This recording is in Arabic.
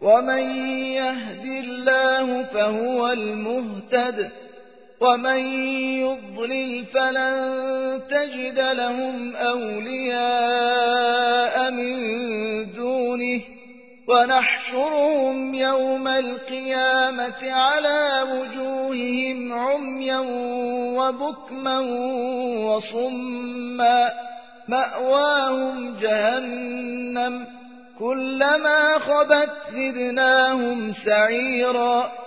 ومن يهد الله فهو المهتد ومن يضلل فلن تجد لهم أولياء من دونه ونحشرهم يوم القيامة على وجوههم عميا وبكما وصما مأواهم جهنم كلما خبت زدناهم سعيرا